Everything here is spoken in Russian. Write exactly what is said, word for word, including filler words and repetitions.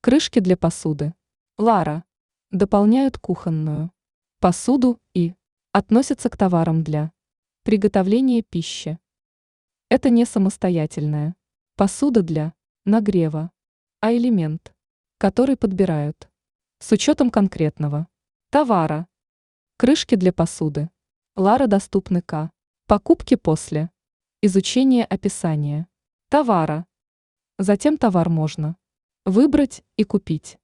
Крышки для посуды. Лара. Дополняют кухонную посуду и относятся к товарам для приготовления пищи. Это не самостоятельная посуда для нагрева, а элемент, который подбирают с учетом конкретного товара. Крышки для посуды. Лара доступны к покупке после изучения описания товара. Затем товар можно выбрать и купить.